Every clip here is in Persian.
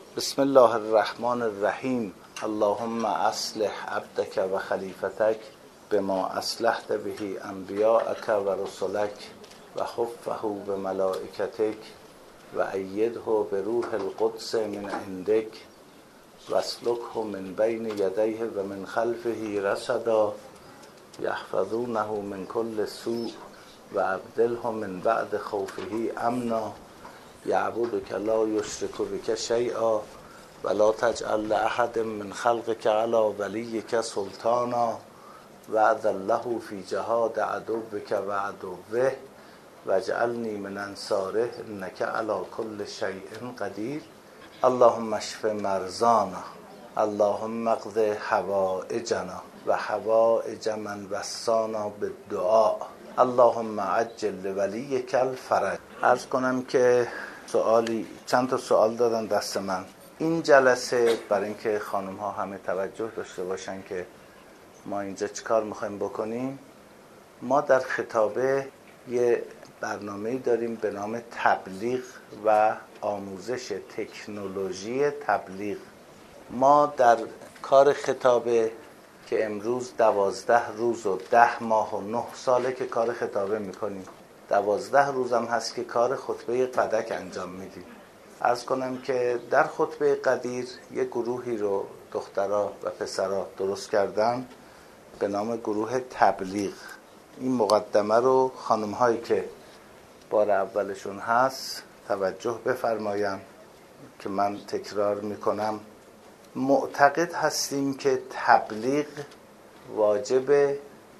بسم الله الرحمن الرحیم. اللهم اصلح عبدك و خلیفتك بما اصلحت به انبیاءك و رسلك و خفه بملائکتك و ایده بروح القدس من عندك و اسلکه من بین یدیه و من خلفه رصدا یحفظونه من کل سوء و ابدله من بعد خوفه امنا یعبدک لا یشرک بک شیئا ولا تجعل لأحد من خلقك على ولیک سلطانا وعد الله فی جهاد عدوک و عدوه واجعلنی من انصاره انک علی کل شیء قدیر. اللهم اشف مرضانا، اللهم اقض حوائجنا و حوائج من وصانا بالدعاء، اللهم عجل لولیک الفرج. عرض کنم که چند تا سوال دادن دست من. این جلسه برای اینکه خانم ها همه توجه داشته باشن که ما اینجا چیکار میخوایم بکنیم، ما در خطابه یه برنامه‌ای داریم به نام تبلیغ و آموزش تکنولوژی تبلیغ. ما در کار خطابه که امروز 12 روز و 10 ماه و 9 ساله که کار خطابه میکنیم، 12 روز هم هست که کار خطبه قدک انجام میدیم. عرض کنم که در خطبه قدیر یه گروهی رو دخترها و پسرها درست کردن به نام گروه تبلیغ. این مقدمه رو خانم هایی که بار اولشون هست توجه بفرماین که من تکرار میکنم. معتقد هستیم که تبلیغ واجب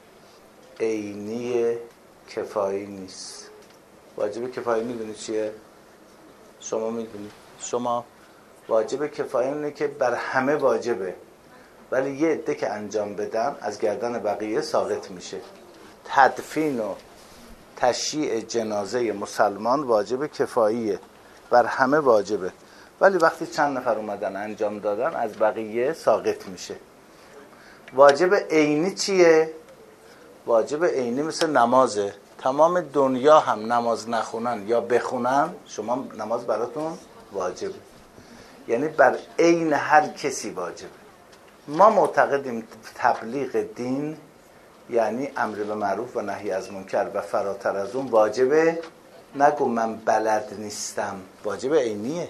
عینی کفایی نیست. واجب کفایی میدونی چیه؟ شما میدونید؟ شما واجب کفایی اینه که بر همه واجبه، ولی یه عده که انجام بدن از گردن بقیه ساقط میشه. تدفین و تشییع جنازه مسلمان واجب کفاییه، بر همه واجبه، ولی وقتی چند نفر اومدن انجام دادن از بقیه ساقط میشه. واجب عینی چیه؟ واجب عینی مثل نمازه. تمام دنیا هم نماز نخونن یا بخونن، شما نماز براتون واجبه، یعنی بر عین هر کسی واجبه. ما معتقدیم تبلیغ دین یعنی امر به معروف و نهی از منکر و فراتر از اون واجبه. نگو من بلد نیستم، واجب عینیه.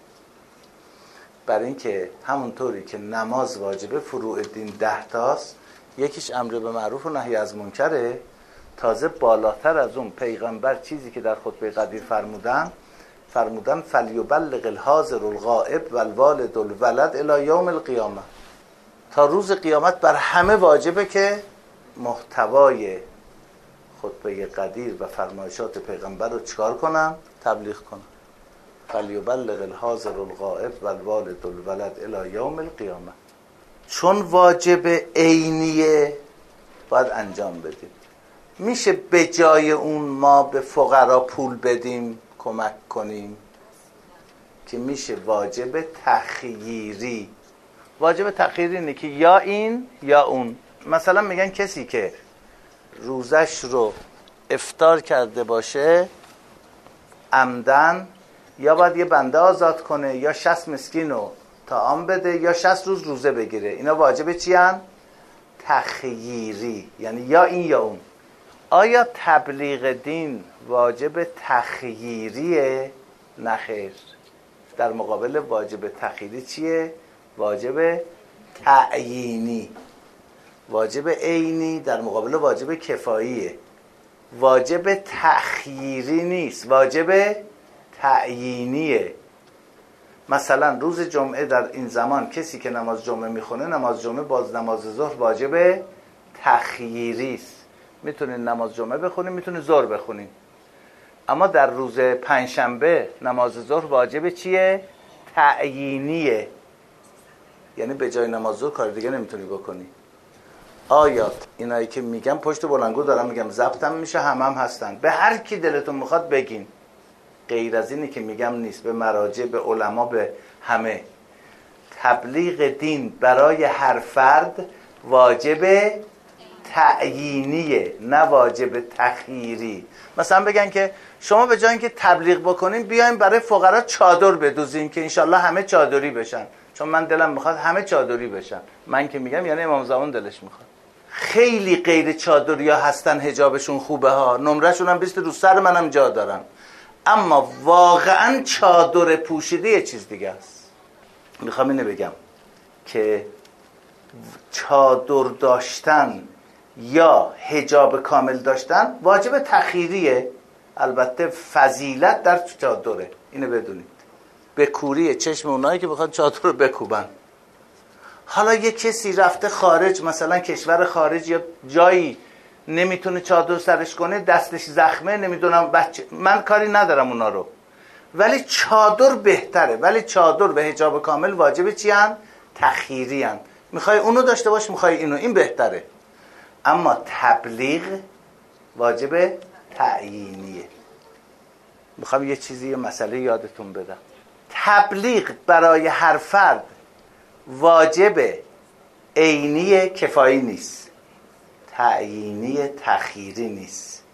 برای اینکه همونطوری که نماز واجبه، فروع دین 10 تاست، یکیش امر به معروف و نهی از منکره. تازه بالاتر از اون پیغمبر چیزی که در خطبه قدیر فرمودن فلیبلغ الحاضر الغائب والوالد الولد الی یوم القیامه. تا روز قیامت بر همه واجبه که محتوای خطبه قدیر و فرمایشات پیغمبر رو چکار کنن؟ تبلیغ کنن. فلیبلغ الحاضر الغائب والوالد الولد الی یوم القیامه. چون واجب عینیه باید انجام بدیم. میشه به جای اون ما به فقرا پول بدیم، کمک کنیم؟ که میشه واجب تخییری. واجب تخییری اینه که یا این یا اون. مثلا میگن کسی که روزش رو افطار کرده باشه عمدن، یا باید یه بنده آزاد کنه، یا 60 مسکین رو طعام بده، یا 60 روز روزه بگیره. اینا واجب چی هن؟ تخییری، یعنی یا این یا اون. آیا تبلیغ دین واجب تخییریه؟ نه خیر. در مقابل واجب تخییری چیه؟ واجب تعیینی. واجب عینی در مقابل واجب کفاییه. واجب تخییری نیست، واجب تعیینیه. مثلا روز جمعه در این زمان کسی که نماز جمعه میخونه، نماز جمعه باز نماز ظهر واجب تخییری است. میتونین نماز جمعه بخونین، میتونین ظهر بخونین. اما در روز پنجشنبه نماز ظهر واجب چیه؟ تعیینیه. یعنی به جای نماز ظهر کار دیگه نمیتونی بکنی. آیات اینایی که میگم پشت بلندگو دارم میگم، ضبطم میشه، هم هستن. به هر کی دلتون میخواد بگین. غیر از اینی که میگم نیست. به مراجع، به علما، به همه. تبلیغ دین برای هر فرد واجب تعیینیه نه واجب تخییری. مثلا بگن که شما به جای اینکه تبلیغ بکنین بیاین برای فقرا چادر بدوزین که انشالله همه چادری بشن، چون من دلم میخواد همه چادری بشن. من که میگم یعنی امام زمان دلش میخواد. خیلی غیر چادریا هستن حجابشون خوبه ها، نمرهشون هم 20 رو سر منم جا دارن، اما واقعا چادر پوشیده یه چیز دیگه است. میخوام اینو بگم که چادر داشتن یا حجاب کامل داشتن واجب تخییریه، البته فضیلت در چادره، اینو بدونید. به کوری چشم اونایی که بخواد چادر رو بکوبن. حالا یه کسی رفته خارج، مثلا کشور خارج یا جایی نمیتونه چادر سرش کنه، دستش زخمه، نمیدونم بچه، من کاری ندارم اونا رو، ولی چادر بهتره. ولی چادر و حجاب کامل واجبه چی هن؟ تخییری هن. میخوای اونو داشته باش، میخوای اینو، این بهتره. اما تبلیغ واجب تعیینیه. میخوام یه چیزی، یه مسئله یادتون بدم. تبلیغ برای هر فرد واجب عینی کفایی نیست، تعیینی تخییری نیست،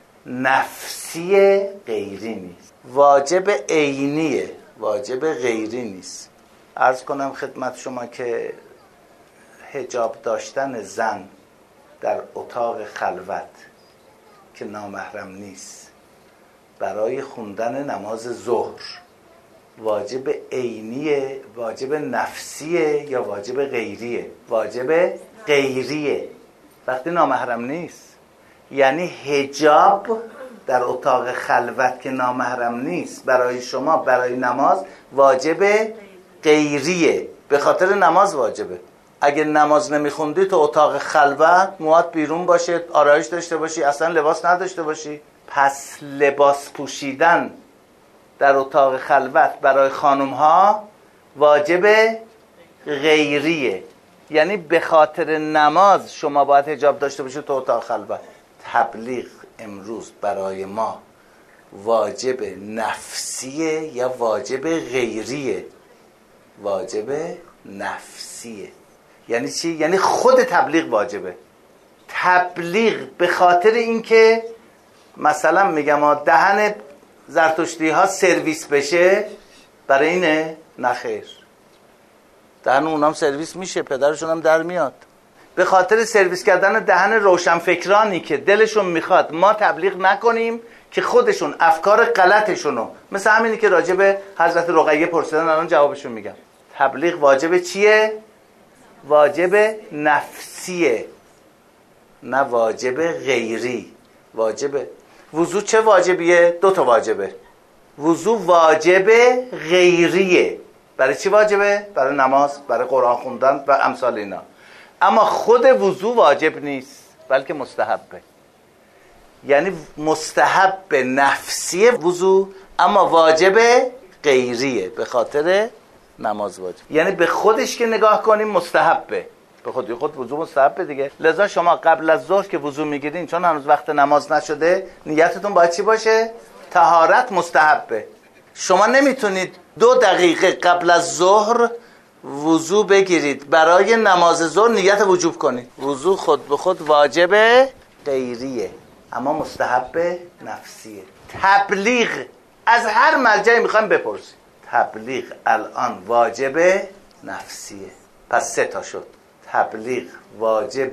نفسی غیری نیست. واجب عینیه، واجب غیری نیست. عرض کنم خدمت شما که حجاب داشتن زن در اتاق خلوت که نامحرم نیست برای خوندن نماز ظهر واجب عینیه، واجب نفسیه یا واجب غیریه؟ واجب غیریه وقتی نامحرم نیست. یعنی حجاب در اتاق خلوت که نامحرم نیست برای شما برای نماز واجب غیریه، به خاطر نماز واجبه. اگه نماز نمیخوندی تو اتاق خلوت، موات بیرون باشه، آرایش داشته باشی، اصلا لباس نداشته باشی، پس لباس پوشیدن در اتاق خلوت برای خانم ها واجب غیریه. یعنی به خاطر نماز شما باید حجاب داشته باشید تو اتاق خلوت. تبلیغ امروز برای ما واجب نفسیه یا واجب غیریه؟ واجب نفسیه. یعنی چی؟ یعنی خود تبلیغ واجبه. تبلیغ به خاطر اینکه مثلا میگم دهن زرتشتی ها سرویس بشه برای اینه؟ نخیر، دهن اونام سرویس میشه، پدرشون هم در میاد. به خاطر سرویس کردن دهن روشنفکرانی که دلشون میخواد ما تبلیغ نکنیم که خودشون افکار غلطشونو، مثل همینی که راجع به حضرت رقیه پرسیدن الان جوابشون میگم. تبلیغ واجب چیه؟ واجب نفسیه نه واجب غیری. واجب وضو چه واجبیه؟ 2 تا واجبه. وضو واجب غیریه. برای چی واجبه؟ برای نماز، برای قرآن خوندن و امثال اینا. اما خود وضو واجب نیست بلکه مستحبه. یعنی مستحب نفسی وضو اما واجب غیریه، به خاطر نماز واجب. یعنی به خودش که نگاه کنیم مستحبه، به خود وضو مستحبه دیگه. لذا شما قبل از ظهر که وضو میگیرین، چون هنوز وقت نماز نشده، نیتتون باید چی باشه؟ طهارت مستحبه. شما نمیتونید 2 دقیقه قبل از ظهر وضو بگیرید برای نماز ظهر نیت وجوب کنید. وضو خود به خود واجب غیریه اما مستحب نفسیه. تبلیغ از هر مرجعی میخوایم بپرسیم، تبلیغ الان واجب نفسیه. پس 3 تا شد. تبلیغ واجب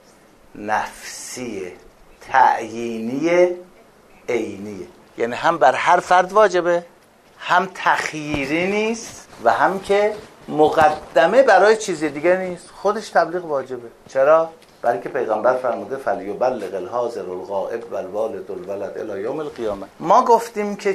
نفسیه، تعیینیه، عینیه. یعنی هم بر هر فرد واجبه، هم تخییری نیست و هم که مقدمه برای چیز دیگه نیست. خودش تبلیغ واجبه. چرا؟ برای که پیغمبر فرموده فلیبلغ الحاضر الغائب والوالد الولد الی یوم القیامه. ما گفتیم که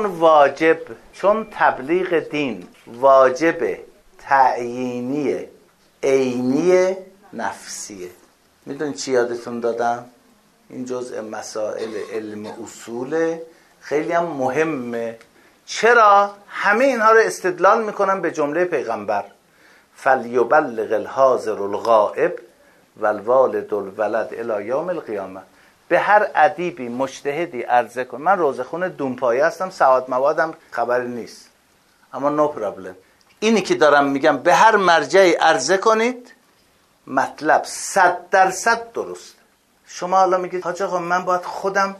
چون تبلیغ دین واجب تعیینی، عینی، نفسیه. میدونید چی یادتون دادم؟ این جزء مسائل علم اصوله، خیلی هم مهمه. چرا؟ همه اینها رو استدلال میکنم به جمله پیغمبر فلیبلغ الحاضر الغائب والوالد الولد الی یوم القیامه. به هر ادیبی مجتهدی عرضه کن. من روزخون دونپایه هستم، سواد موادم خبری نیست، اما نو پرابلم. اینی که دارم میگم به هر مرجعی عرضه کنید، مطلب 100% درست. شما حالا میگید حاج آقا من باید خودم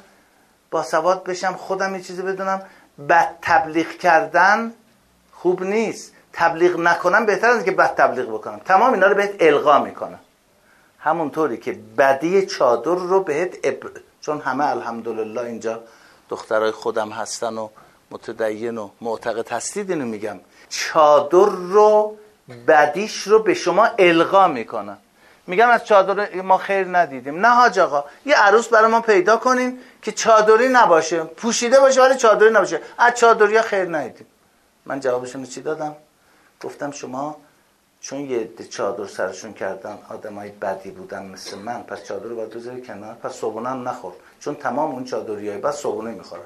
باسواد بشم، خودم یه چیزی بدونم. بد تبلیغ کردن خوب نیست. تبلیغ نکنم بهتر از که بد تبلیغ بکنم. تمام اینا رو بهت القا میکنم. همونطوری که بدی چادر رو بهت چون همه الحمدلله اینجا دخترای خودم هستن و متدین و معتقد هستید، اینو میگم، چادر رو بدیش رو به شما القا میکنن. میگم از چادر ما خیر ندیدیم. نه حاج آقا، یه عروس برای ما پیدا کنین که چادری نباشه، پوشیده باشه ولی چادری نباشه. از چادریا خیر ندیدیم. من جوابشون چی دادم؟ گفتم شما چون یه عده چادر سرشون کردن آدمای بدی بودن مثل من، پس چادر رو باید بذاری کنار، پس صبحونه هم نخور، چون تمام اون چادریای بعد صبحونه میخورن.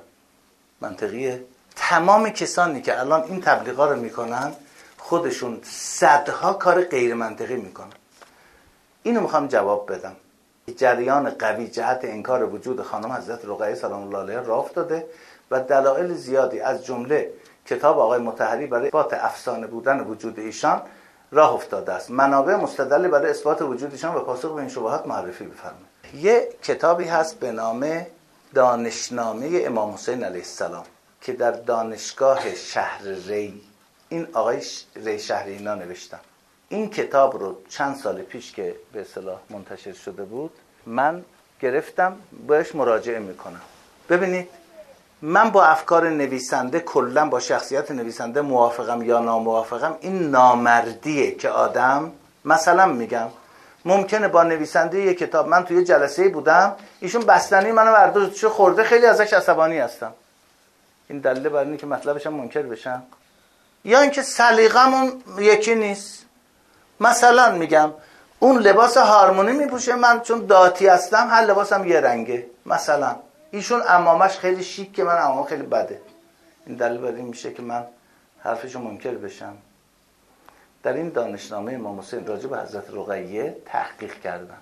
منطقیه؟ تمام کسانی که الان این تبلیغا رو میکنن خودشون صدها کار غیر منطقی میکنن. اینو میخوام جواب بدم. جریان قوی جهت انکار وجود خانم حضرت رقیه سلام الله علیها راه افتاده و دلایل زیادی از جمله کتاب آقای مطهری برای اثبات افسانه بودن وجود ایشان راه افتاده است. منابع مستدلی برای اثبات وجود ایشان و پاسخ به این شبهات معرفی بفرمایید. یه کتابی هست به نام دانشنامه امام حسین علیه السلام که در دانشگاه شهر ری، این آقای ری شهری اینا نوشتن. این کتاب رو چند سال پیش که به اصطلاح منتشر شده بود من گرفتم بهش مراجعه میکنم. ببینید من با افکار نویسنده کلا با شخصیت نویسنده موافقم یا ناموافقم، این نامردیه که آدم مثلا میگم ممکنه با نویسنده یک کتاب، من توی جلسه‌ای بودم ایشون بستنی منو برداشت خورده، خیلی ازش عصبانی هستم. این دلیل بر اینه که مطلبش هم منکر بشم یا اینکه سلیقه‌مون یکی نیست. مثلا میگم اون لباس هارمونی میپوشه، من چون داتی هستم هر لباسم یه رنگه. مثلا ایشون عمامش خیلی شیک که من عمام خیلی بده. این دلیل بر این میشه که من حرفشو منکر بشم. در این دانشنامه امام حسین راجع به حضرت رقیه تحقیق کردن.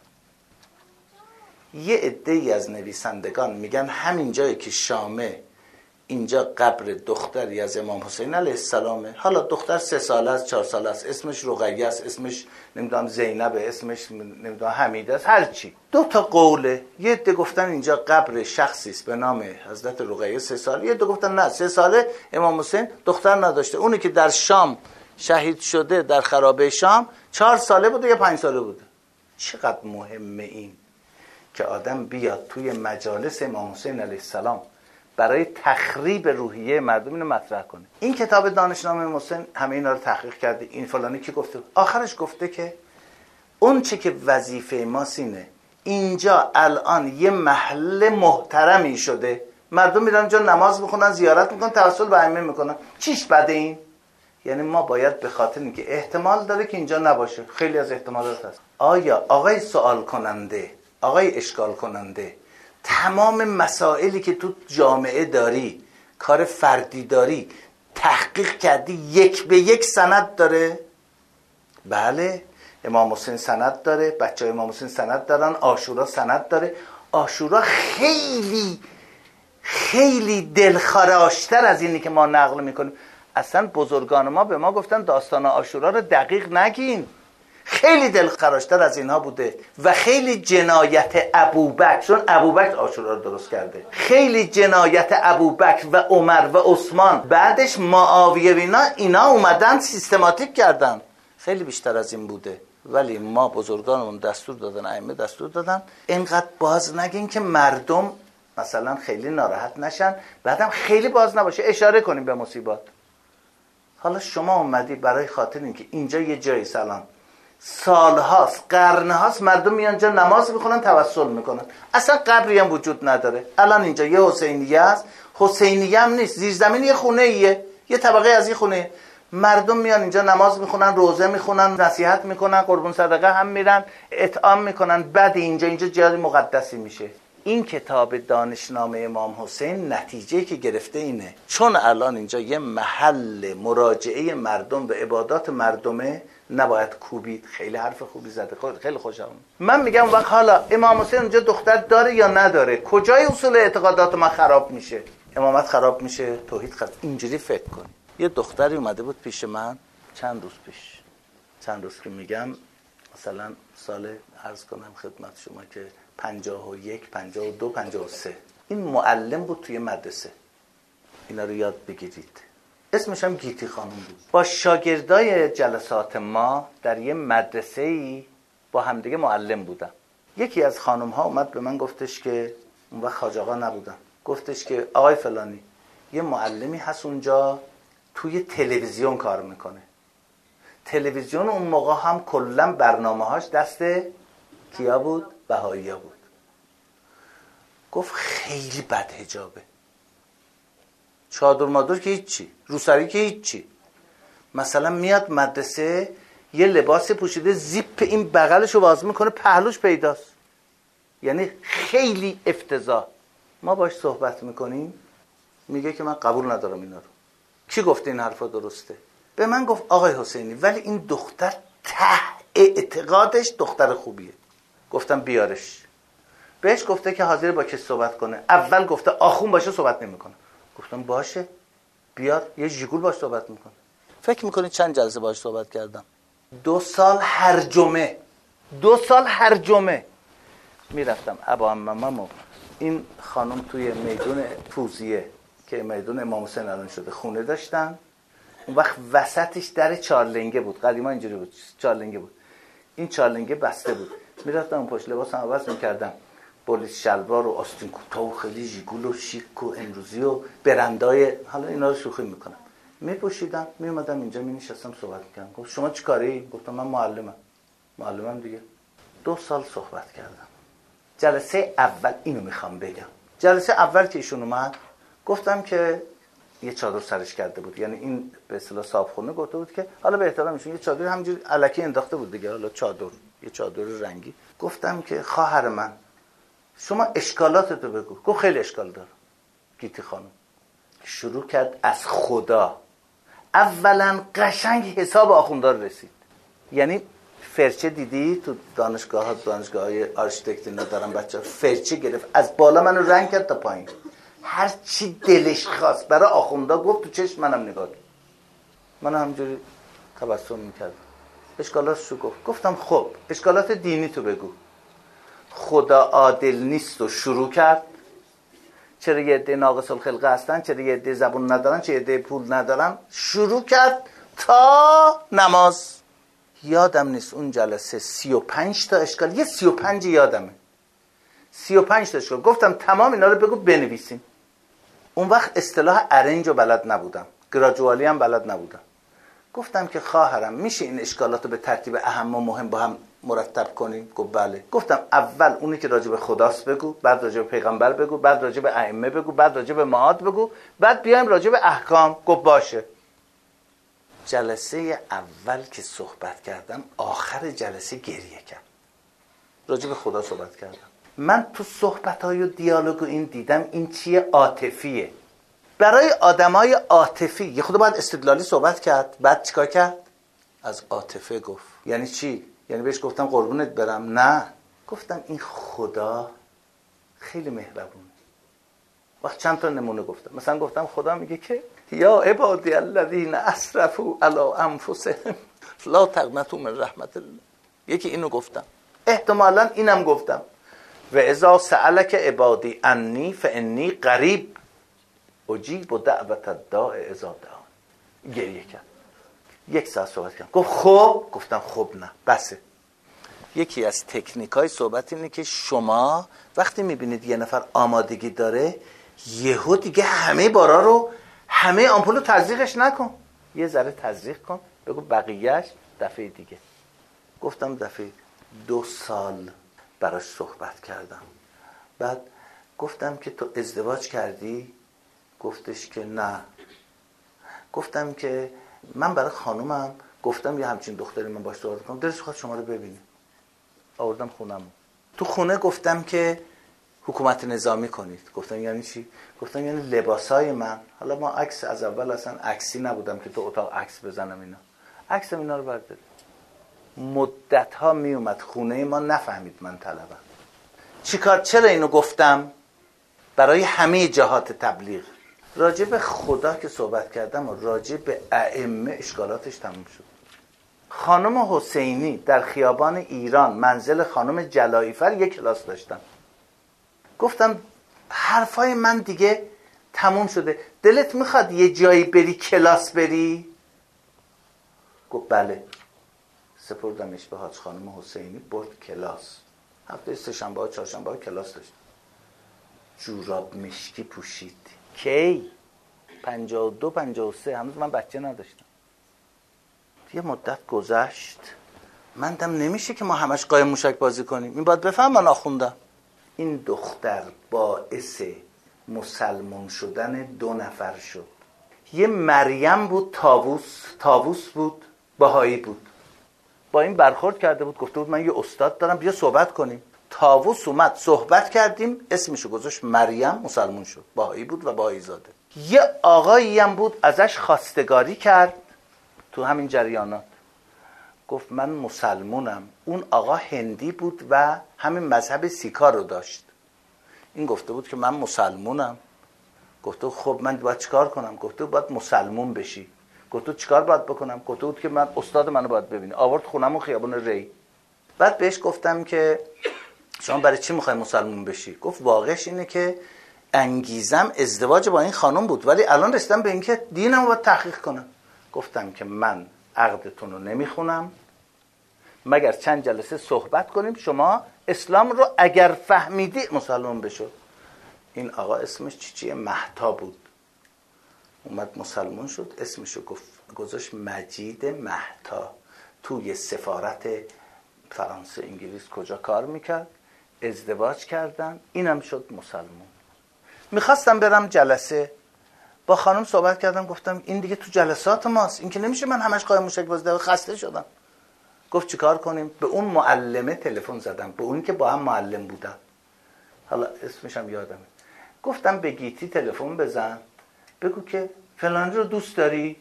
یه عده‌ای از نویسندگان میگن همین جایی که شامه اینجا قبر دختری از امام حسین علیه السلامه، حالا دختر 3 ساله است 4 ساله است، اسمش رقیه است، اسمش نمیدونم زینبه، اسمش نمیدونم حمیده است، هر چی. 2 تا قوله. یه عده گفتن اینجا قبر شخصی است به نام حضرت رقیه 3 ساله، یه عده گفتن نه 3 ساله امام حسین دختر نداشته، اونی که در شام شهید شده در خرابه شام 4 ساله بوده یا 5 ساله بوده. چقدر مهمه این که آدم بیاد توی مجالس امام حسین علیه السلام برای تخریب روحیه مردم اینو مطرح کنه. این کتاب دانشنامه امام حسین همه اینا رو تحقیق کرده. این فلانی که گفته، آخرش گفته که اون چه که وظیفه ماست اینه، اینجا الان یه محل محترمی شده، مردم میرن اونجا نماز میخونن، زیارت میکنن، توسل به ائمه میکنن. چیش بده این؟ یعنی ما باید به خاطر اینکه احتمال داره که اینجا نباشه، خیلی از احتمالات هست، آیا آقای سوال کننده، آقای اشکال کننده، تمام مسائلی که تو جامعه داری، کار فردی داری، تحقیق کردی، 1 به 1 سند داره؟ بله، امام حسین سند داره، بچه‌های امام حسین سند دارن، عاشورا سند داره. عاشورا خیلی خیلی دلخراشتر از اینی که ما نقل میکنیم. اصلا بزرگان ما به ما گفتن داستان عاشورا رو دقیق نگین، خیلی دلخراشتر از اینها بوده و خیلی جنایت ابوبکر، چون ابوبکر عاشورا رو درست کرده، خیلی جنایت ابوبکر و عمر و عثمان، بعدش معاویه و اینا اومدن سیستماتیک کردن، خیلی بیشتر از این بوده. ولی ما بزرگانمون دستور دادن، ائمه دستور دادن اینقدر باز نگین که مردم مثلا خیلی ناراحت نشن، بعدم خیلی باز نباشه، اشاره کنیم به مصیبات. حالا شما اومدی برای خاطر اینکه اینجا یه جای سلام سالهاست، قرنهاست مردم میان جا نماز میخونن، توسل میکنن، اصلا قبری هم وجود نداره. الان اینجا یه حسینیه است، حسینیه هم نیست، زیرزمین یه خونه ایه، یه طبقه از این خونه، مردم میان اینجا نماز میخونن، روزه میخونن، نصیحت میکنن، قربون صدقه هم میرن، اطعام میکنن. بعد اینجا جای مقدسی میشه. این کتاب دانشنامه امام حسین نتیجه که گرفته اینه، چون الان اینجا یه محل مراجعه مردم به عبادات مردمه، نباید کوبید. خیلی حرف خوبی زده، خیلی خوشم. من میگم وقت حالا امام حسین اونجا دختر داره یا نداره، کجای اصول اعتقادات ما خراب میشه؟ امامت خراب میشه، توحید خراب. اینجوری فکر کن. یه دختری اومده بود پیش من چند روز که میگم مثلا سال عرض کنم خدمت شما که 51 52 53. این معلم بود توی مدرسه. اینا رو یاد بگیرید. اسمش هم گیتی خانم بود. با شاگردای جلسات ما در یه مدرسه‌ای با همدیگه معلم بودم. یکی از خانم ها اومد به من گفتش که اون وقت حاج آقا نبودم، گفتش که آقای فلانی یه معلمی هست اونجا توی تلویزیون کار میکنه. تلویزیون اون موقع هم کلا برنامه‌هاش دست کیا بود؟ بهائی‌ها بود. گفت خیلی بد حجابه، چادر مادر که هیچی، روسری که هیچی. مثلا میاد مدرسه یه لباس پوشیده، زیپ این بغلشو باز میکنه، پهلوش پیداست. یعنی خیلی افتضاح. ما باش صحبت میکنیم میگه که من قبول ندارم اینا رو. کی گفته این حرفا درسته؟ به من گفت آقای حسینی ولی این دختر ته اعتقادش دختر خوبیه. گفتم بیارش. بهش گفته که حاضر با کسی صحبت کنه. اول گفته آخون باشه صحبت نمیکنه. گفتم باشه بیار. یه ژیگول باش صحبت میکنه. فکر میکنید چند جلسه باش صحبت کردم؟ 2 سال هر جمعه، 2 سال هر جمعه میرفتم ابا عممو. این خانم توی میدون فوزیه که میدون امام حسین الان شده خونه داشتن. اون وقت وسطش در 4 لنگه بود، قدیما اینجوری بود، 4 لنگه بود. این 4 لنگه بسته بود. میرفتم اون پشت لباسم عوض میکردم، بولیس شلوار و آستین کوتاه و خیلی ژیگول و شیک و امروزی و برندای، حالا اینا رو شوخی میکنم، میپوشیدم میومدم اینجا مینشستم صحبت میکردم. گفت شما چی کاری؟ گفتم من معلمم دیگه. 2 سال صحبت کردم. جلسه اول اینو میخوام بگم. جلسه اول که ایشون اومد گفتم که یه چادر سرش کرده بود، یعنی این به اصطلاح صاحبخونه گفته بود که حالا به احترامشون یه چادر همینجوری الکی انداخته بود دیگه، حالا چادر، یه چادر رنگی. گفتم که خواهر من شما اشکالاتتو بگو. گفت خیلی اشکال داره. گیتی خانم شروع کرد از خدا. اولا قشنگ حساب آخوندار رسید. یعنی فرچه دیدی تو دانشگاه‌های آرشیتکت اینا دارن بچه‌ها، فرچه گرفت از بالا منو رنگ کرد تا پایین، هر چی دلش خواست برای آخوندا گفت، تو چشم منم نگاه کرد. من همینجوری تبسم میکردم. اشکالاتشو گفتم خب اشکالات دینی تو بگو. خدا عادل نیست و شروع کرد. چرا یه عده ناقص الخلقه هستن، چرا یه عده زبون ندارن، چرا یه عده پول ندارن. شروع کرد تا نماز. یادم نیست اون جلسه 35 تا اشکال، یه 35 یادمه، 35 تا اشکال. گفتم تمام اینا رو بگو بنویسیم. اون وقت اصطلاح ارنج رو بلد نبودم، گراجوالی هم بلد نبودم. گفتم که خواهرم میشه این اشکالات رو به ترتیب اهم و مهم با هم مرتب کنیم؟ گفت بله. گفتم اول اونی که راجع به خداست بگو، بعد راجع به پیغمبر بگو، بعد راجع به ائمه بگو، بعد راجع به معاد بگو، بعد بیایم راجع به احکام. گفت باشه. جلسه اول که صحبت کردم آخر جلسه گریه کرد. راجع به خدا صحبت کردم. من تو صحبت‌های و دیالوگ این دیدم این چیه؟ عاطفیه. برای آدمای عاطفی یه خود باید استدلالی صحبت کرد. بعد چیکار کرد؟ از عاطفه گفت. یعنی چی؟ یعنی بهش گفتم قربونت برم؟ نه، گفتم این خدا خیلی مهربونه. وقت چند تا نمونه گفتم. مثلا گفتم خدا میگه که یا عبادی الذین اسرفوا علی انفسهم لا تقنطوا من رحمت الله. یکی اینو گفتم. احتمالاً اینم گفتم و اذا سألک عبادی انی فانی قریب اجیب دعوت الداع اذا دعان. گریه کرد. 1 ساعت صحبت کردم. گفت خب. گفتم خب نه بسه. یکی از تکنیک‌های صحبت اینه که شما وقتی میبینید یه نفر آمادگی داره، یهو دیگه همه بارا رو، همه آمپول رو تزریقش نکن، یه ذره تزریق کن، بگو بقیهش دفعه دیگه. گفتم دفعه 2 سال براش صحبت کردم. بعد گفتم که تو ازدواج کردی؟ گفتش که نه. گفتم که من برای خانومم گفتم یه همچین دختری من باش صحبت کنم، دلش خواست شما رو ببینه. آوردم خونم. تو خونه گفتم که حکومت نظامی کنید. گفتم یعنی چی؟ گفتم یعنی لباسای من، حالا ما عکس از اول اصلا عکسی نبودم که تو اتاق عکس بزنم، اینا رو بردارید. مدت ها می اومد خونه ما، نفهمید من طلبم. چیکار؟ چرا اینو گفتم؟ برای همه جهات تبلیغ. راجع به خدا که صحبت کردم و راجع به ائمه اشکالاتش تموم شد. خانم حسینی در خیابان ایران منزل خانم جلاییفر یک کلاس داشتن. گفتم حرفای من دیگه تموم شده، دلت میخواد یه جایی بری کلاس بری؟ گفت بله. سپردمش به حاج خانم حسینی، برد کلاس. هفته سه‌شنبه ها چهارشنبه ها کلاس داشت. جوراب مشکی پوشید. کی؟ 52 53. هنوز من بچه نداشتم. یه مدت گذشت، من دم نمیشه که ما همش قایم موشک بازی کنیم، این باید بفهم من آخوندم. این دختر باعث مسلمان شدن 2 نفر شد. یه مریم بود، طاووس بود، بهایی بود. با این برخورد کرده بود، گفته بود من یه استاد دارم بیا صحبت کنیم. طاووس اومد صحبت کردیم، اسمشو گذاشت مریم، مسلمان شد. بهایی بود و بهایی زاده. یه آقایی هم بود ازش خواستگاری کرد تو همین جریانات، گفت من مسلمونم. اون آقا هندی بود و همین مذهب سیکا رو داشت. این گفته بود که من مسلمونم. گفته خب من باید چیکار کنم؟ گفته باید مسلمون بشی. گفته چیکار باید بکنم؟ گفته بود که من استاد منو باید ببینی. آورد خونم و خیابون ری. بعد بهش گفتم که شما برای چی میخوای مسلمون بشی؟ گفت واقعش اینه که انگیزم ازدواج با این خانم بود، ولی الان رسیدم به اینکه دینمو باید تحقیق کنم. گفتم که من عقدتون رو نمیخونم مگر چند جلسه صحبت کنیم، شما اسلام رو اگر فهمیدی مسلمان بشو. این آقا اسمش چیچی مهتاب بود، اومد مسلمان شد. اسمشو گذاشت مجید مهتا. توی سفارت فرانسه انگلیس کجا کار میکرد، ازدواج کردن، اینم شد مسلمان. میخواستم برم جلسه، با خانم صحبت کردم، گفتم این دیگه تو جلسات ماست، این که نمیشه من همش قایم موشک بازی، خسته شدم. گفت چیکار کنیم؟ به اون معلمه تلفن زدم، به اون که با هم معلم بودن، حالا اسمش هم یادمه. گفتم به گیتی تلفن بزن، بگو که فلانی رو دوست داری؟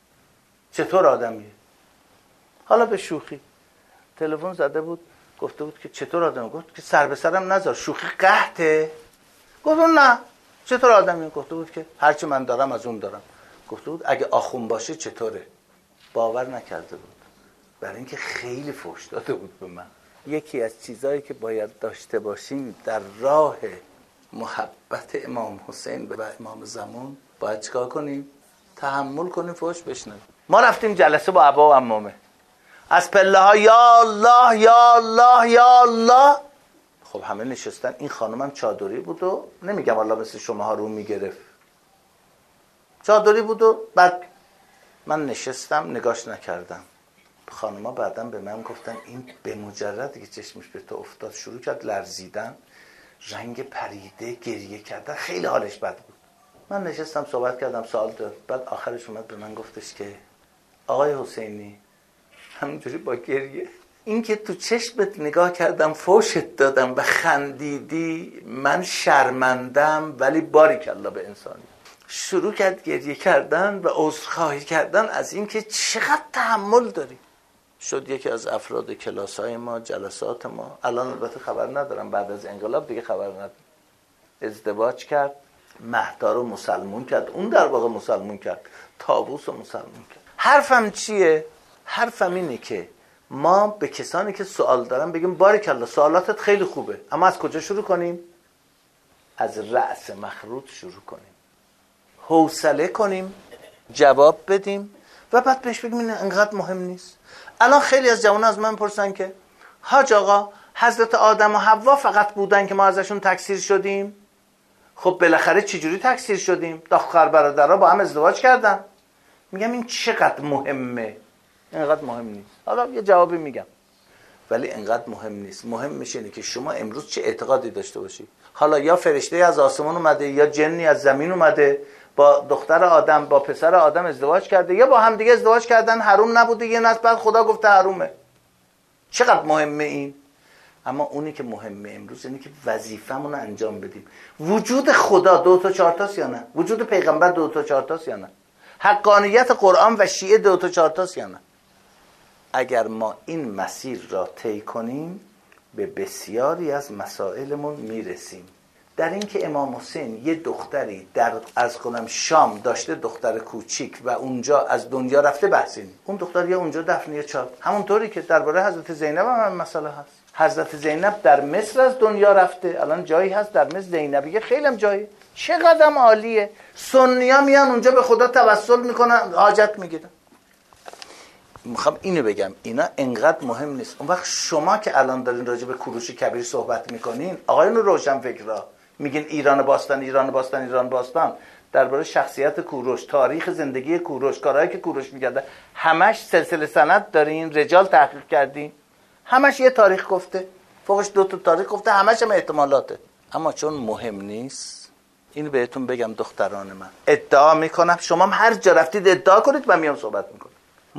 چطور آدمیه؟ حالا به شوخی تلفن زده بود، گفته بود که چطور آدمیه؟ گفت که سر به سرم نذار، شوخی قحطه. گفتم نه چطور آدمیه؟ گفته بود که هرچی من دارم از اون دارم. گفته بود اگه آخون باشه چطوره؟ باور نکرده بود، برای اینکه خیلی فحش داده بود به من. یکی از چیزایی که باید داشته باشیم در راه محبت امام حسین و امام زمان، باید چیکار کنیم؟ تحمل کنیم فحش بشنویم. ما رفتیم جلسه با ابا و عمامه، از پله ها یا الله یا الله یا الله. خب همه نشستن، این خانمم چادری بود و نمیگم والله مثل شماها رو میگرفت، چادری بود و بعد من نشستم نگاش نکردم. خانم‌ها بعداً به من گفتن این به مجردی که چشمش به تو افتاد شروع کرد لرزیدن، رنگ پریده، گریه کردن، خیلی حالش بد بود. من نشستم صحبت کردم، سوال داد. بعد آخرش اومد به من گفتش که آقای حسینی، همینجوری با گریه، این که تو چشمت نگاه کردم فوشت دادم و خندیدی، من شرمندم ولی باریکالله به انسانی. شروع کرد گریه کردن و عذرخواهی کردن از این که چقدر تحمل داری. شد یکی از افراد کلاس‌های ما، جلسات ما. الان البته خبر ندارم، بعد از انقلاب دیگه خبر ندارم. ازدواج کرد، مهدا رو مسلمون کرد، اون در واقع مسلمون کرد، طاووس رو مسلمون کرد. حرفم چیه؟ حرفم اینه که ما به کسانی که سوال دارن بگیم باریکالله سوالاتت خیلی خوبه، اما از کجا شروع کنیم؟ از رأس مخروط شروع کنیم، حوصله کنیم، جواب بدیم و بعد بهش بگیم این انقدر مهم نیست. الان خیلی از جوانان از من پرسن که حاج آقا حضرت آدم و حوا فقط بودن که ما ازشون تکثیر شدیم؟ خب بالاخره چجوری تکثیر شدیم؟ دختر برادرها با هم ازدواج کردن. میگم این چقدر مهمه؟ اینقدر مهم نیست. حالا یه جوابی میگم، ولی اینقدر مهم نیست. مهم میشه اینه که شما امروز چه اعتقادی داشته باشی. حالا یا فرشته از آسمان اومده یا جنی از زمین اومده با دختر آدم با پسر آدم ازدواج کرده، یا با هم دیگه ازدواج کردن، حروم نبوده، یه نسل بعد خدا گفته حرومه. چقدر مهمه این؟ اما اونی که مهمه امروز اینه که وظیفه‌مون رو انجام بدیم. وجود خدا 2 تا 4 تاست یا نه؟ وجود پیغمبر 2 تا 4 تاست یا نه؟ حقانیت قرآن و شیعه 2 تا 4 تاست یا نه؟ اگر ما این مسیر را طی کنیم به بسیاری از مسائلمون میرسیم. در این که امام حسین یه دختری در از کنم شام داشته، دختر کوچیک، و اونجا از دنیا رفته بحثی نیست. اون دختر یا اونجا دفن یا چاپ. همونطوری که درباره حضرت زینب هم مسئله هست. حضرت زینب در مصر از دنیا رفته، الان جایی هست در مصر زینبیه، خیلی هم جایی، چقدر عالیه. سنی‌ها میان اونجا به خدا توسل میکنن، حاجت میگیرن. میخوام اینو بگم، اینا انقدر مهم نیست. اون وقت شما که الان دارین راجع به کوروش کبیر صحبت میکنین، آقایون روشنفکرا میگین ایران باستان، ایران باستان، ایران باستان، درباره شخصیت کوروش، تاریخ زندگی کوروش، کارهایی که کوروش میکرده، همش سلسله سند دارین، رجال تحقیق کردین، همش یه تاریخ گفته، فوقش 2 تا تاریخ گفته، همش هم احتمالاته. اما چون مهم نیست، اینو بهتون بگم دختران من، ادعا میکنم، شما هم هر جا رفتید ادعا کنید، من میام صحبت میکنم،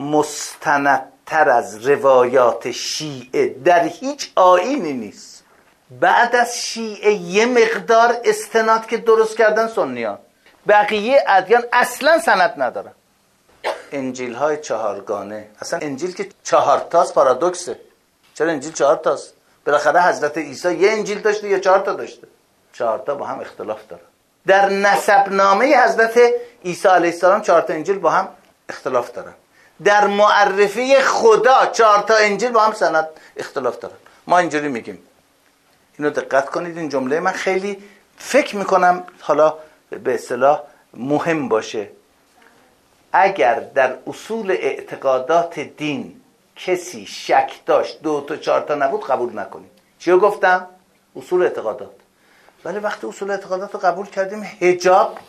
مستندتر از روایات شیعه در هیچ آیینی نیست. بعد از شیعه یه مقدار استناد که درست کردن سنیان، بقیه ادیان اصلا سند ندارن. انجیل های 4گانه، اصلا انجیل که 4 تاست پارادوکسه. چرا انجیل 4 تاست؟ بالاخره حضرت عیسی یه انجیل داشته یا 4 تا داشته؟ 4 تا با هم اختلاف داره. در نسب نامه حضرت عیسی علیه السلام 4 تا انجیل با هم اختلاف دارن. در معرفی خدا 4 تا انجیل با هم سند اختلاف دارن. ما اینجوری میگیم. اینو دقت کنید، این جمله من خیلی فکر میکنم حالا به اصطلاح مهم باشه. اگر در اصول اعتقادات دین کسی شک داشت 2 تا 4 تا نبود، قبول نکنید. چیو گفتم؟ اصول اعتقادات. ولی وقتی اصول اعتقادات رو قبول کردیم، حجاب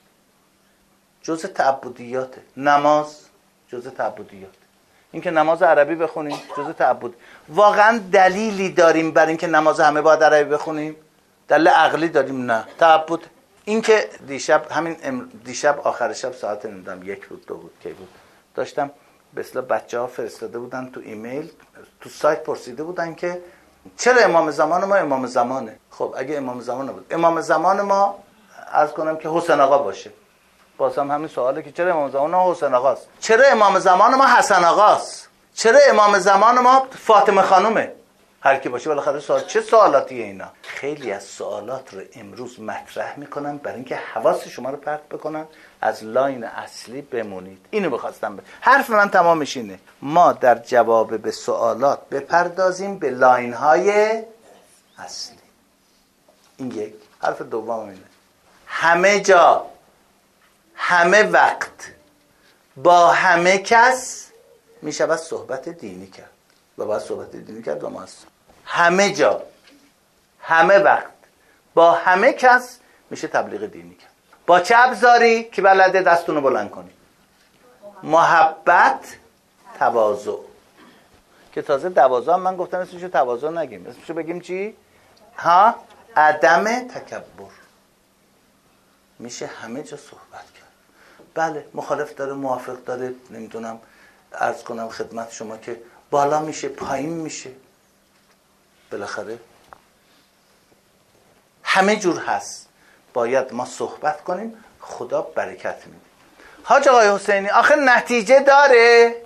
جزء تعبدیاته، نماز جزء تعبدیات، اینکه نماز عربی بخونیم جزء تعبد. واقعا دلیلی داریم بر اینکه نماز همه باید عربی بخونیم؟ دلیل عقلی داریم؟ نه، تعبد. اینکه دیشب آخر شب ساعت نمیدونم 1 بود 2 بود کی بود، داشتم به اصطلاح بچه‌ها فرستاده بودن تو ایمیل، تو سایت پرسیده بودن که چرا امام زمان ما امام زمانه. خب اگه امام زمان نبود، امام زمان ما عرض کنم که حسین آقا باشه، بازم همین سواله که چرا امام زمان ما حسین آقاست؟ چرا امام زمان ما حسن آقاست؟ چرا امام زمان ما فاطمه خانومه؟ هر کی باشه بالاخره سوال. چه سوالاتیه اینا؟ خیلی از سوالات رو امروز مطرح میکنن برای اینکه حواس شما رو پرت بکنن، از لاین اصلی بمونید. اینو بخواستم حرف من تمامش اینه، ما در جواب به سوالات بپردازیم به لاین های اصلی. این یک. حرف دوم اینه، همه جا، همه وقت، با همه کس میشود صحبت دینی کرد و باید صحبت دینی کرد و ما هست. همه جا، همه وقت، با همه کس میشه تبلیغ دینی کرد. با چه ابزاری؟ که بلده دستونو بلند کنی. محبت، تواضع. که تازه 12 هم من گفتم اسمشو تواضع نگیم، اسمشو بگیم چی؟ عدم تکبر. میشه همه جا صحبت کرد. بله، مخالف داره، موافق داره، نمیدونم عرض کنم خدمت شما که بالا میشه، پایین میشه، بالاخره همه جور هست. باید ما صحبت کنیم، خدا برکت میده. حاج آقای حسینی آخه نتیجه داره؟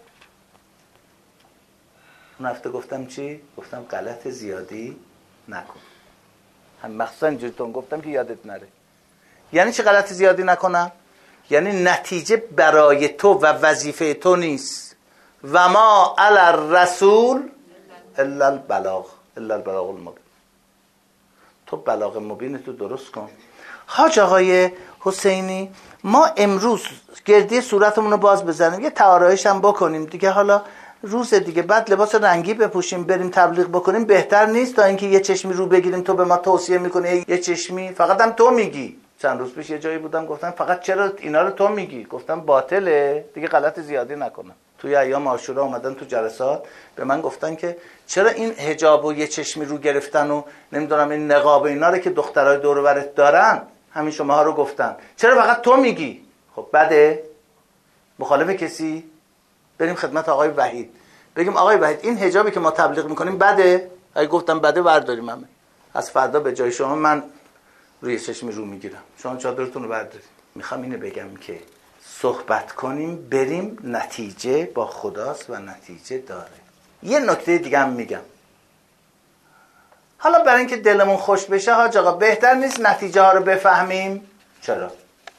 اون هفته گفتم چی؟ گفتم غلط زیادی نکن. هم مخصوصا اینجوری گفتم که یادت نره. یعنی چه غلط زیادی نکنم؟ یعنی نتیجه برای تو و وظیفه تو نیست. و ما علی الرسول الا البلاغ، الا البلاغ المبین. تو بلاغ مبین تو درست کن. حاج آقای حسینی ما امروز گردی صورتمون رو باز بزنیم، یه تعارایش هم بکنیم دیگه، حالا روز دیگه بعد لباس رنگی بپوشیم بریم تبلیغ بکنیم، بهتر نیست تا اینکه یه چشمی رو بگیریم تو به ما توصیه میکنی یه چشمی فقط هم تو میگی. چند روز پیش یه جایی بودم گفتم فقط چرا اینا رو تو میگی؟ گفتم باطله دیگه، غلط زیادی نکنم. توی ایام عاشورا اومدن تو جلسات به من گفتن که چرا این حجاب و یه چشمی رو گرفتن و نمیدونم این نقاب اینا رو که دخترای دور و برت دارن، همین شماها رو گفتن، چرا فقط تو میگی؟ خب بده؟ مخالف کسی؟ بریم خدمت آقای وحید بگیم آقای وحید این حجابی که ما تبلیغ میکنیم بده؟ اگه گفتم بده برداریم، همه از فردا به جای شما من روی چشمی رو میگیرم، شما چادرتون رو بردارید. میخوام اینو بگم که صحبت کنیم بریم، نتیجه با خداست و نتیجه داره. یه نکته دیگه هم میگم، حالا برای اینکه دلمون خوش بشه حاج آقا بهتر نیست نتیجه ها رو بفهمیم؟ چرا؟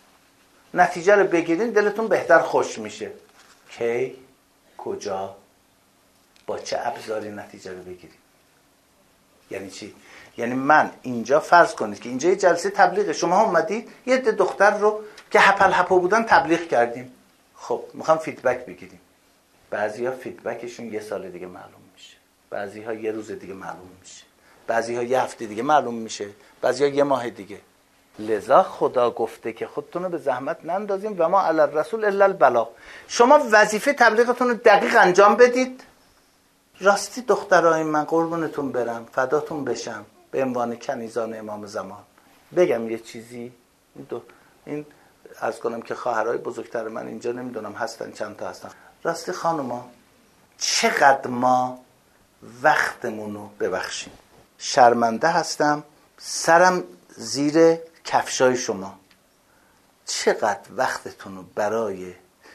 نتیجه رو بگیرین دلتون بهتر خوش میشه. کی؟ کجا؟ با چه ابزاری نتیجه رو بگیریم؟ یعنی چی؟ یعنی من اینجا فرض کنید که اینجا یه جلسه تبلیغه، شما اومدید یه دختر رو که هپل هپو بودن تبلیغ کردیم. خب میخوام فیدبک بگیریم. بعضیا فیدبکشون یه سال دیگه معلوم میشه، بعضی‌ها یه روز دیگه معلوم میشه، بعضی‌ها یه هفته دیگه معلوم میشه، بعضی‌ها یه ماه دیگه. لذا خدا گفته که خودتون رو به زحمت نندازیم و ما علی الرسول الا البلاغ. شما وظیفه تبلیغتون رو دقیق انجام بدید. راستی دخترای من قربونتون برم، فداتون بشم، به عنوان کنیزان امام زمان بگم یه چیزی. این عرض کنم که خواهرای بزرگتر من اینجا نمیدونم هستن چند تا هستن. راستی خانوما چقدر ما وقتمون رو ببخشیم، شرمنده هستم سرم زیر کفشای شما، چقدر وقتتون رو برای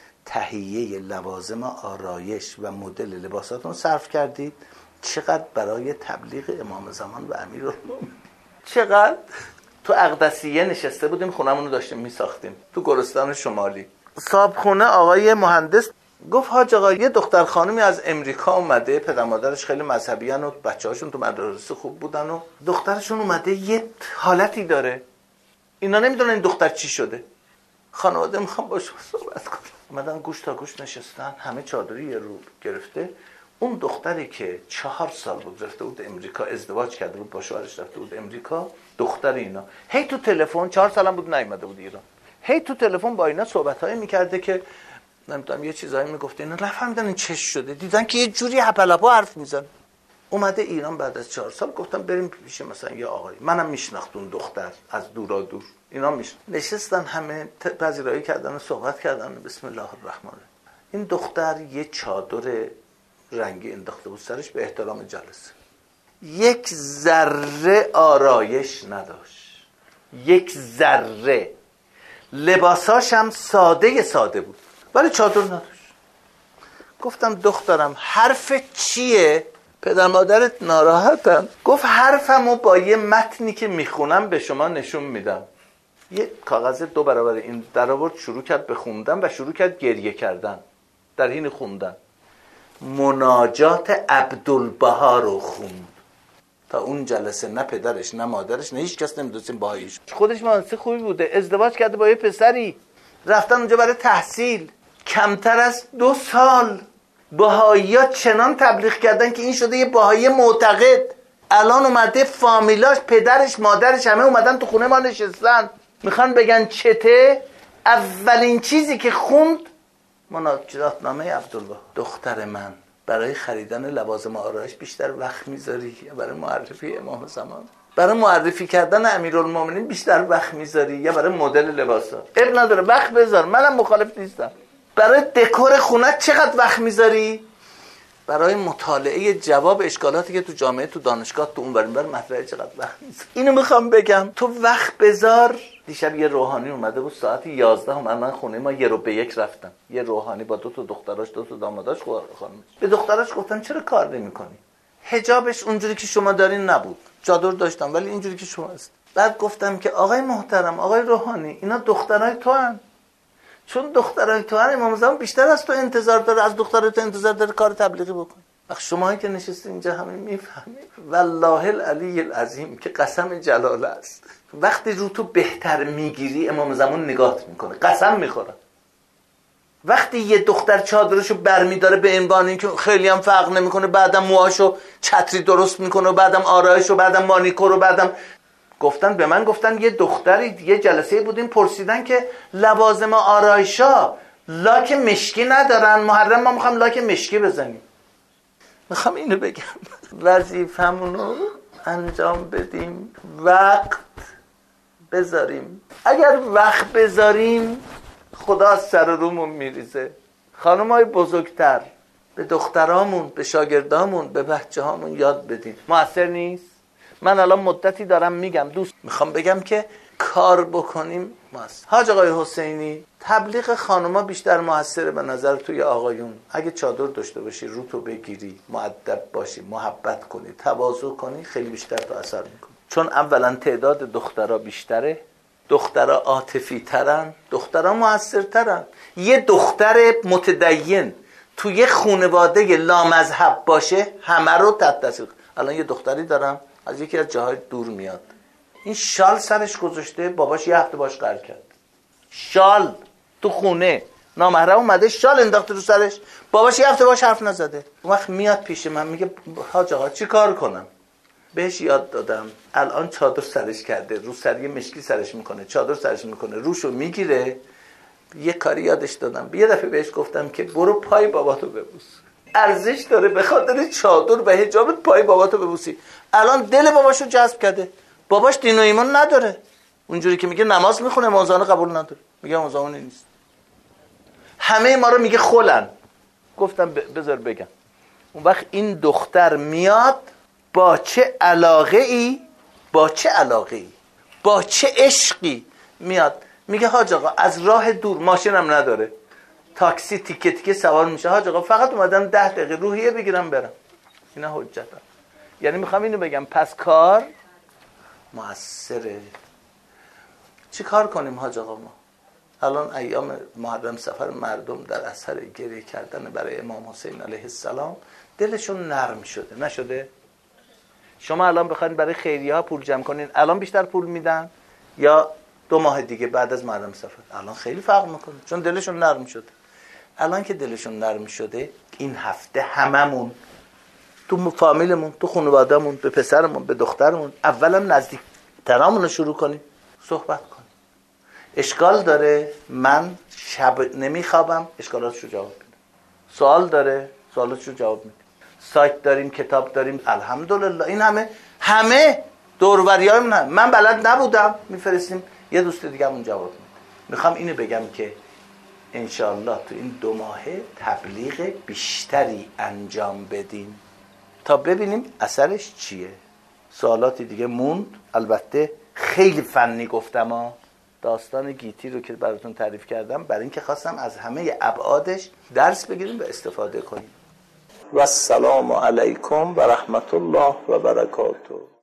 تهیه لوازم آرایش و مدل لباساتون صرف کردید، چقدر برای تبلیغ امام زمان و امیرالمومنین. چقدر تو اقدسیه نشسته بودیم خونمون رو داشتیم میساختیم تو گلستان شمالی. صاحب خونه آقای مهندس گفت حاج آقا یه دختر خانمی از امریکا اومده، پدر مادرش خیلی مذهبی ان و بچه‌هاشون تو مدارس خوب بودن و دخترشون اومده یه حالتی داره، اینا نمیدونن این دختر چی شده. خانواده میخوام باشه صحبت کنم. اومدن گوش تا گوش نشستن، همه چادری یه رو گرفته. اون دختری که 4 سال بود رفته بود امریکا، ازدواج کرده بود با شوهرش رفته بود امریکا، دختر اینا هی تو تلفن 4 سالم بود نیومده بود ایران، هی تو تلفن با اینا صحبت‌های می‌کرده که نمیدونم یه چیزایی میگفته، اینا نفهمیدن این چش شده، دیدن که یه جوری هپلپا حرف میزنه. اومده ایران بعد از 4 سال، گفتم بریم پیش مثلا یه آقایی، منم میشناخت اون دختر از دورا دور، اینا نشستن همه پذیرایی کردن و صحبت کردن. بسم الله الرحمن الرحیم. این دختر یه چادر رنگی انداخته بود سرش به احترام جلسه، یک ذره آرایش نداشت، یک ذره. لباساش هم ساده بود ولی چادر نداشت. گفتم دخترم حرف چیه؟ پدر مادرت ناراحتن. گفت حرفمو با یه متنی که میخونم به شما نشون میدم. یه کاغذ 2 برابر این در آورد، شروع کرد به خوندن و شروع کرد گریه کردن در حین خوندن. مناجات عبدالبها رو خوند. تا اون جلسه نه پدرش نه مادرش نه هیچ کس نمیدونستیم بهاییش. خودش مهندس خوبی بوده، ازدواج کرده با یه پسری، رفتن اونجا برای تحصیل. کمتر از 2 سال بهایی‌ها چنان تبلیغ کردن که این شده یه بهایی معتقد. الان اومده فامیلاش، پدرش مادرش همه اومدن تو خونه ما نشستن، میخوان بگن چته. اولین چیزی که خوند مناجاتنامه عبدالبها. دختر من برای خریدن لوازم آرایش بیشتر وقت میذاری یا برای معرفی امام زمان؟ برای معرفی کردن امیرالمومنین بیشتر وقت میذاری یا برای مدل لباسا؟ اب نداره وقت بذار، منم مخالف نیستم. برای دکور خونه چقدر وقت میذاری؟ برای مطالعه جواب اشکالاتی که تو جامعه تو دانشگاه تو اون برنامه مطرح چقدر وقت میذاری؟ اینو میخوام بگم تو وقت بذار. دیشب یه روحانی اومده بود ساعت 11 اومد من خونه ما 1:01 رفتم. یه روحانی با 2 تا دختراش 2 تا داماداش خانم. به دختراش گفتم چرا کار نمی‌کنی؟ حجابش اونجوری که شما دارین نبود، چادر داشتم ولی اینجوری که شما است. بعد گفتم که آقای محترم، آقای روحانی، اینا دخترای تو هن. چون دخترای تو هن امام زمان بیشتر از تو انتظار داره، از دخترای تو انتظار داره کار تبلیغی بکن. وقت شماهایی که نشسته اینجا همه میفهمید والله العلی العظیم که قسم جلاله است. وقتی رو تو بهتر میگیری امام زمان نگاهت میکنه، قسم میخوره. وقتی یه دختر چادرشو برمیداره به عنوان اینکه خیلی هم فرق نمیکنه، بعدم موهاشو چتری درست میکنه و بعدم آرایشو، بعدم مانیکور و بعدم به من گفتن یه دختری یه جلسه بودیم پرسیدن که لوازم آرایشا لاک مشکی ندارن، محرم ما میخوام لاک مشکی بزنیم. میخوام اینو بگم وظیفمونو انجام بدیم، وقت بذاریم. اگر وقت بذاریم خدا از سر رومون میریزه. خانمای بزرگتر به دخترامون، به شاگردامون، به بچه‌هامون یاد بدیم. موثر نیست؟ من الان مدتی دارم میگم دوست میخوام بگم که کار بکنیم مؤثر. حاج آقای حسینی، تبلیغ خانوما بیشتر موثره به نظر توی آقایون؟ اگه چادر داشته باشی، رو تو بگیری، مؤدب باشی، محبت کنی، تواضع کنی، خیلی بیشتر تو اثر میکنی. چون اولا تعداد دخترها بیشتره، دخترها عاطفی ترن، دخترها موثرترن. یه دختر متدین توی خانواده لامذهب باشه همه رو تحت تاثیر. الان یه دختری دارم از یکی از جاهای دور میاد، این شال سرش گذاشته، باباش یه هفته باش قرار کرد. شال تو خونه نامحرم اومده، شال انداخته رو سرش، باباش یه هفته باش حرف نزده. اون وقت میاد پیش من میگه حاج آقا چی کار کنم؟ بهش یاد دادم الان چادر سرش کرده، رو سری مشکی سرش میکنه، چادر سرش میکنه، روشو میگیره. یه کاری یادش دادم، یه دفعه بهش گفتم که برو پای باباتو ببوس، ارزش داره به خاطر چادر و حجابت پای باباتو ببوسی. الان دل باباشو جذب کرده. باباش دین و ایمان نداره، اونجوری که میگه نماز میخونه موزانه قبول نداره، میگه موزانه نیست. همه ما رو میگه خلن. گفتم بذار بگم. اون وقت این دختر میاد با چه علاقه ای، با چه عشقی میاد میگه حاج آقا از راه دور، ماشینم نداره، تاکسی تیکه تیکه سوار میشه، حاج آقا فقط اومدم 10 دقیقه روحیه بگیرم برم. اینا حجتم. یعنی میخوام اینو بگم، پس کار موثره. چی کار کنیم حاج آقا؟ ما الان ایام محرم سفر مردم در اثر گریه کردن برای امام حسین علیه السلام دلشون نرم شده، نشده؟ شما الان بخواید برای خیریه ها پول جمع کنین، الان بیشتر پول میدن یا 2 ماه دیگه بعد از محرم سفر؟ الان خیلی فرق میکنه، چون دلشون نرم شده. الان که دلشون نرم شده، این هفته هممون تو فامیلمون، تو خانواده‌مون، به پسرمون، به دخترمون، اولا نزدیکترامون رو شروع کنیم صحبت کنیم. اشکال داره من شب نمیخوابم، اشکالاتشو جواب میدم. سوال داره، سوالاتشو جواب میدم. سایت داریم، کتاب داریم، الحمدلله. این همه دوروبریای من بلد نبودم، میفرستیم یه دوست دیگه همون جواب میده. میخوام اینو بگم که انشاءالله تو این 2 ماهه تبلیغ بیشتری انجام بدیم تا ببینیم اثرش چیه. سوالاتی دیگه موند. البته خیلی فنی گفتم داستان گیتی رو که براتون تعریف کردم برای اینکه خواستم از همه ابعادش درس بگیریم و استفاده کنیم. و السلام علیکم و رحمت الله و برکاته.